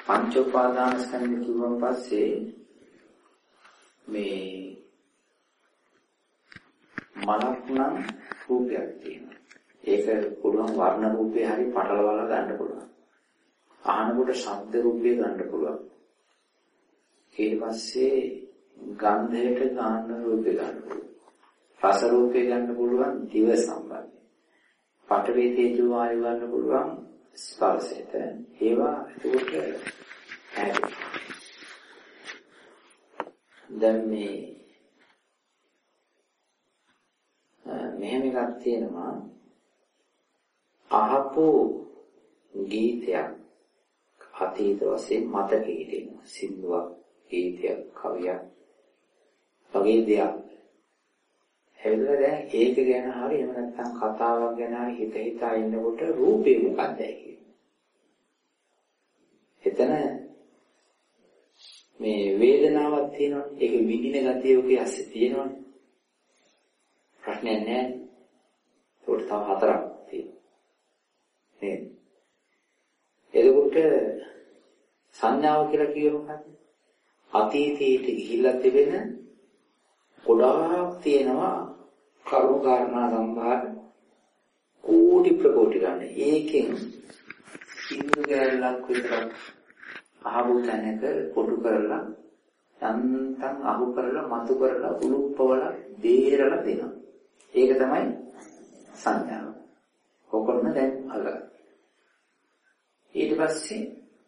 පංච උපාදානස්කන්ධ කිව්වන් පස්සේ මේ මනක් නම් රූපයක් තියෙනවා. ඒක පුළුවන් වර්ණ රූපේ හරි පටලවලා ගන්න පුළුවන්. අහනකොට ශබ්ද රූපේ ගන්න පුළුවන්. ඊට පස්සේ ගන්ධයට ගාන රූපේ ගන්න පුළුවන්. රස රූපේ ගන්න පුළුවන් දිව සම්බන්ධයෙන්. පඨවි තේජෝ වායු ගන්න පුළුවන් ස්පර්ශයට. ඒවා ඒකට හැදේ. දැන් මේ මෙහෙම එකක් තියෙනවා. අහපු ගීතයක් අතීත වශයෙන් මතකෙ හිටිනවා. සින්දුවක්, ගීතයක්, කවියක් වගේ දෙයක්. හැබැයි දැන් ඒක ගැන හරි එහෙම නැත්නම් කතාවක් ගැන හරි හිතා ඉන්නකොට රූපේ මොකක්ද කියන්නේ. එතන මේ වේදනාවක් තියෙනවා. ඒක විඳින ගතිය ඔකේ ඇස්සේ තියෙනවනේ. ප්‍රශ්නයක් නැහැ. ඒකට තව හතරක් තියෙනවා. නේද? එතකොට සංඥාව කියලා කියව මොකක්ද? අතීතයට ගිහිල්ලා තිබෙන ගොඩාක් තියෙනවා කරුණු කාරණා සම්භාර කෝටි ප්‍රකෝටි ගන්න. ඒකෙන් සිංහු ගැලලක් විතරක් අහපු තැනක කොටු කරලා යන්තම් අහු කරලා මතු කරලා උලුප්පවලා බේරලා දෙනවා. ඒක තමයි සංඥාව. කොකොන්න දැන් අග. ඊට පස්සේ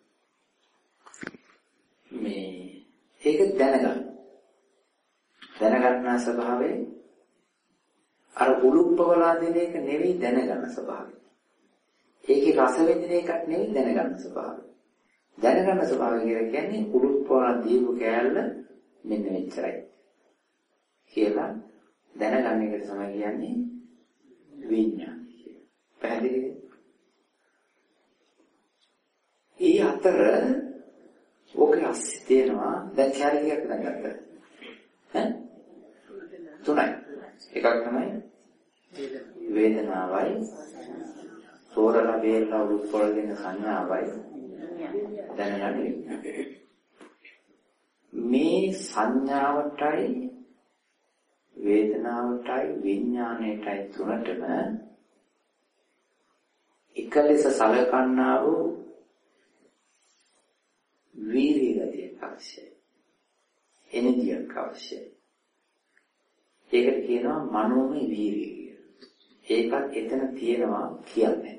මේ ඒක දැනගන්න ස්වභාවය අර උලුප්පවලා දෙන එක නෙවෙයි දැනගන්න ස්වභාවය. ඒකේ රස වෙදින එකක් නෙවෙයි දැනගන්න ස්වභාවය. දැනගන්න ස්වභාවය කියන්නේ උලුප්පවලා දීපු කෑල්ල මෙන්න මෙච්චරයි කියලා දැනගන්න එකට තමයි කියන්නේ විඥානය කියලා. පැහැදිලිද? ඒ අතර ඔකේ අස්සේ තියෙනවා දැන් ශාරීරික දැනගත්තා. තුනයි. එකක් තමයි වේදනාවයි තෝරලා බේරලා උත්පල දෙන සංඥාවයි දැනගන්නේ. මේ සංඥාවටයි වේදනාවටයි විඥාණයටයි තුනටම එක ලෙස සලකන්නා වූ වීර්ය ගතියක් අවශ්‍යයි. එනර්ජියක් අවශ්‍යයි. ඒකට කියනවා මනෝමය වීර්යය කියලා. ඒකත් එතන තියෙනවා කියන්නේ.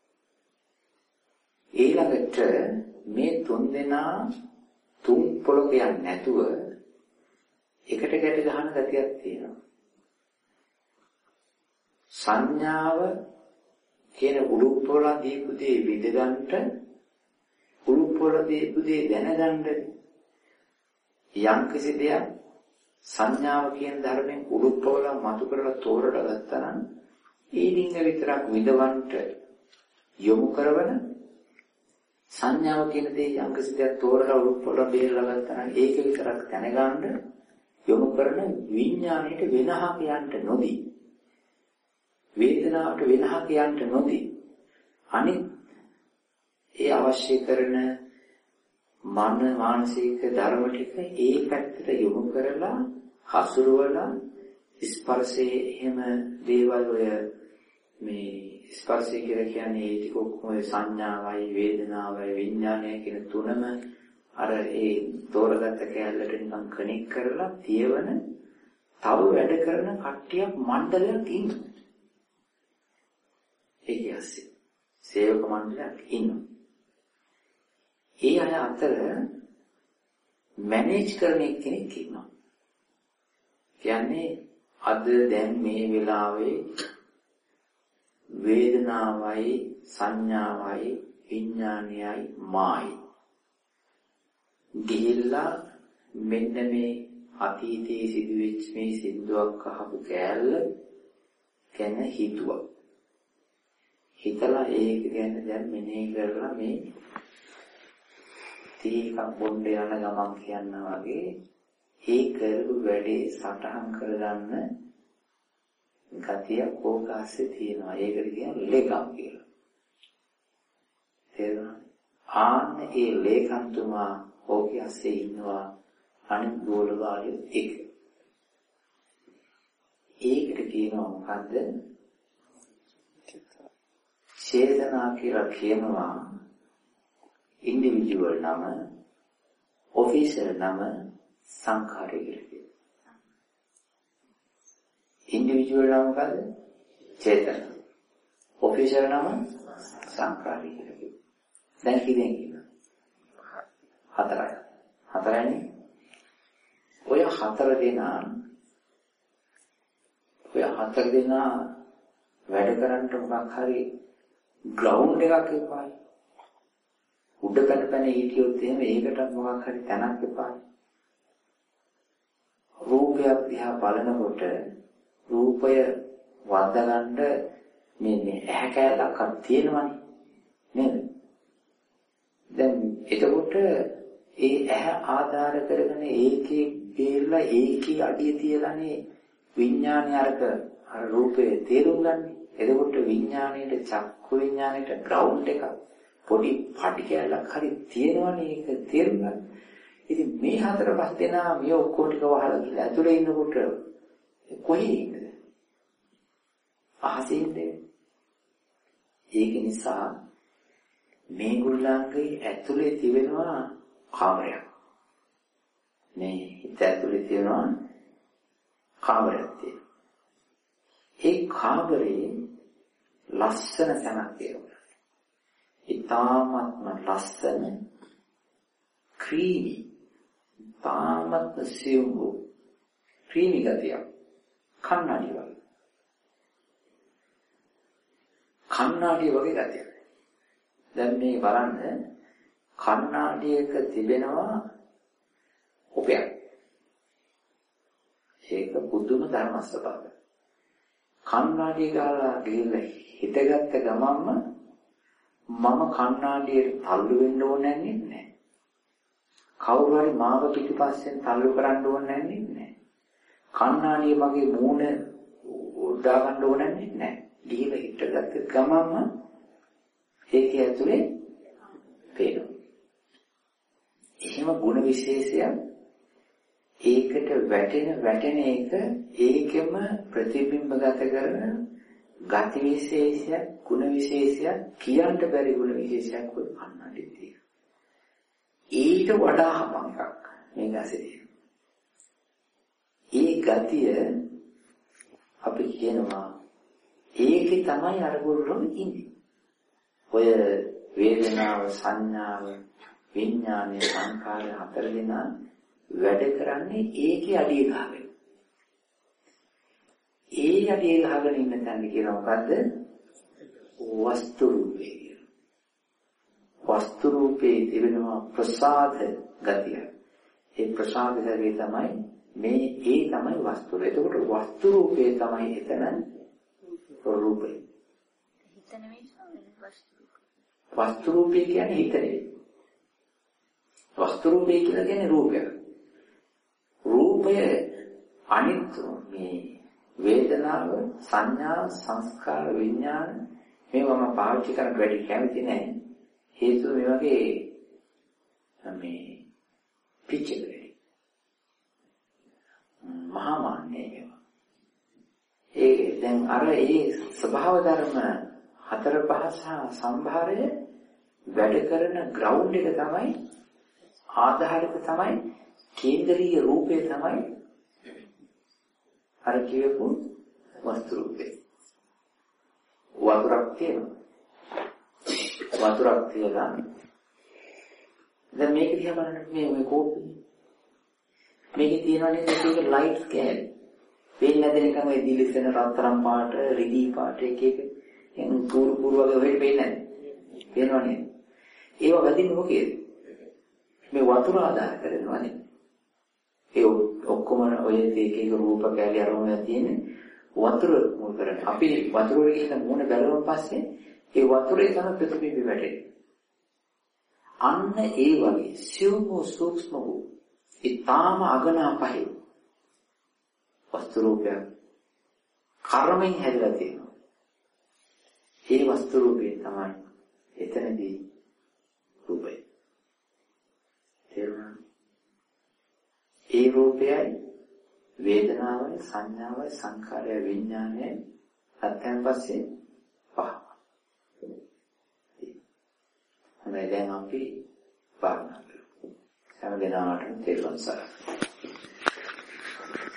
ඊළඟට මේ තුන් දෙනා තුන් පොළොකයක් නැතුව එකට ගැට ගන්න ගතියක් තියෙනවා. සංඥාව කියන උලුප්පවලා දීපු දේ විඳගන්නට උලුප්පවලා දීපු දේ දැනගන්න යම් කිසි දෙයක් සංඥාව කියන ධර්මයෙන් උලුප්පවලා මතු කරලා තෝරලා ගත්තා නම් ඒ ඩිංග විතරක් විඳවන්නට යොමු කරවන සංඥාව කියන දේ යම් කිසි දෙයක් තෝරලා උලුප්පවලා බේරලා ගත්තා නම් ඒක විතරක් දැනගන්න යොමු කරන විඥාණයට වෙනහ කියන්න නොදී වේදනාවට වෙනහ කියන්න නොදී අනිත් ඒ අවශ්‍ය කරන මන මානසික ධර්ම ටික ඒ පැත්තට යොමු කරලා හසුරුවලා ස්පර්ශයේ එහෙම දේවල් ඔය මේ ස්පර්ශය කියලා කියන්නේ ඒ ටික ඔක්කොම සංඥාවයි වේදනාවයි විඥානය කියන තුනම අර ඒ තෝරගත්ත කැලලට නිකන් කණෙක් කරලා තියවන තව වැඩ කරන කට්ටියක් මණ්ඩලයක් ඉන්නවා. ඒකයි ඇස්සේ සේවක මණ්ඩලයක් ඉන්නවා. ඒ අය අතර මැනේජ් කරන කෙනෙක් ඉන්නවා. කියන්නේ අද දැන් මේ වෙලාවේ වේදනාවයි සංඥාවයි විඥානයයි මායි ගිහිල්ලා මෙන්න මේ අතීතයේ සිදුවෙච්ච මේ සින්දුවක් අහපු කෑල්ල ගැන හිතුවා. හිතලා ඒක ගැන දැන් මෙනෙහි කරලා මේ තීකක් බොණ්ඩ යන ගමන් කියනවා වගේ ඒ කරපු වැඩේ සටහන් කරගන්න ගතිය කෝකාසේ තියෙනවා. ඒකට කියන්නේ ලෙගම් කියලා. තේරුණාද? ආන්න ඒ ලේකම්තුමා ඕකේ ඇස්සේ ඉන්නවා අනිත් ගෝලවාලිය එක. ඒකට කියනවා මොකද්ද? චේතනා කියලා කියනවා ඉන්ඩිවිජුවල් නම, ඔෆිෂල් නම, සංඛාරය කියලා. ඉන්ඩිවිජුවල් නම මොකද්ද? චේතන. ඔෆිෂල් නම සංඛාරය කියලා. දැන් කියෙන් කියනවා. හතරයිනේ. ඔය හතර දෙනා වැඩ කරන්න මොකක් හරි ග්‍රවුන්ඩ් එකක් එපායි. උඩ පැන හිටියොත් එහෙම ඒකට මොකක් හරි තැනක් එපායි. රූපයක් දිහා බලනකොට රූපය වර්ධගන්න මේ ඇහැ කැලක් තියෙනවනේ නේද? දැන් එතකොට ඒ ඇහැ ආධාර කරගෙන ඒකේ බේරලා ඒකේ අඩිය තියලානේ විඥානය අර රූපේ තේරුම් ගන්න. එතකොට විඥාණයට චක්කු විඥාණයට ග්‍රවුන්ඩ් එකක් පොඩි පටි කැලක් හරි තියෙනවනේ ඒක තේරුම් ගන්න. ඉතින් මේ හතර පහ දෙනා මේ ඔක්කොම ටික වහලා ගිහලා ඇතුලේ ඉන්නකොට කොහේ ඉන්නද? අහසේ ඉන්නේ. ඒක නිසා මේගොල්ලන්ගේ ඇතුලේ තිබෙනවා කාමරයක්. මේ හිත ඇතුලේ තියෙනවා කාමරයක් තියෙනවා. ඒ කාමරේ ලස්සන තැනක් තියෙනවා. ඉතාමත්ම ලස්සන ක්‍රීමි තාමත් සියුම් ක්‍රීමි ගතියක් කන්නඩි වගේ ගතියක්. දැන් මේ බලන්න කන්නඩියක තිබෙනවා ඔපයක්. ඒක පුදුම ධර්ම ස්වභාවය. කන්නඩිය ගාලා ගිහිල්ලා හිටගත්ත ගමන්ම මම කන්නඩියට තල්ලු වෙන්න ඕනේ නැහැ. කවුරු හරි මාව පිටිපස්සෙන් තල්ලු කරන්න ඕනේ නැහැ. කන්නඩිය මගේ මූණ උඩා ගන්න ඕනේ නැහැ. ගිහිල්ලා හිටගත්ත ගමන්ම ඒක ඇතුලේ පේනවා. එහෙම ගුණ විශේෂයක් ඒකට වැටෙන එක ඒකෙම ප්‍රතිබිම්බගත කරන ගති විශේෂයක් ගුණ විශේෂයක් කියන්න බැරි ගුණ විශේෂයක් ඔය කන්නඩි තියෙනවා. ඊට වඩා හපන් එකක් මේ ගැසේ තියෙනවා. ඒ ගතිය අපි කියනවා ඒකේ තමයි අරගොල්ලෝ ඉන්නේ. ඔය වේදනාව සංඥාව විඥානය සංකාරය හතර දෙනා වැඩ කරන්නේ ඒකේ අඩිය ගහගෙන. ඒ අඩිය ගහගෙන ඉන්න තැන කියන මොකද්ද? වස්තු රූපේ කියන. වස්තු රූපේ තිබෙනවා ප්‍රසාද ගතිය. ඒ ප්‍රසාද ගතිය තමයි මේ ඒ තමයි වස්තු. එතකොට වස්තු රූපේ තමයි එතන රූපේ. හිත නෙමෙයි වස්තු. වස්තු රූපේ කියන්නේ හිත නෙවෙයි. වස්තු රූපේ කියලා කියන්නේ රූපය. රූපය අනිත් මේ වේදනාව සංඥා සංස්කාර විඥාන මේවම පාවිච්චි කරන්න වැඩි කැමති නැහැ. හේතුව මේ වගේ මේ පිච්චෙන්නේ. මහා මාන්නේ ඒ දැන් අර ඒ ස්වභාව ධර්ම හතර පහ සහ සම්භාරය වැඩ කරන ග්‍රවුන්ඩ් එක තමයි ආධාරිත තමයි කේන්දරීය රූපය තමයි අර කියපු වස්තු රූපේ. වතුරක් තියෙනවා. වතුරක් තියලා දැන් මේක දිහා බලන්න මේ කෝප්පේ මේකේ තියෙනවනේ මේක ලයිට්ස් කියන්නේ. පේන්නේ නැති නිකන් ඔය දිලිසෙන රත්තරන් පාට, රිදී පාට එක එන් පුරු වගේ ඔහෙට පේන්නේ නැහැ. පේනවනේ. ඒව වදින්නේ මොකේද? මේ වතුර ආදාය කරනවානේ. ඒ ඔක්කොම ඔය එක රූප කැලේ අරමුණ තියෙන්නේ වතුර මුල් කරගෙන. අපි වතුර වල ගිහින් මොන බැලුවන් පස්සේ ඒ වතුරේ තමයි ප්‍රතිබිම්බ වැටෙන්නේ. අන්න ඒ වගේ සියුම් සූක්ෂම වූ ඊටාම අගනා පහේ වස්තු රූපයක් කර්මෙන් හැදලා තියෙනවා. ඒ වස්තු රූපේ තමයි එතනදී රූපය. තේරුණා? ඒ රූපයයි වේදනාවයි සංඥාවයි සංඛාරයයි විඥානයයි අත්‍යන් පස්සේ පහ. දැන් අපි භාවනා කරමු. හැම දිනකටම තේරුම් ගන්න.